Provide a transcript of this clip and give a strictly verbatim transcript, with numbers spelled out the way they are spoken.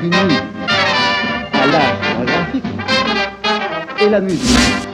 d'une nuit à l'art graphique et la musique.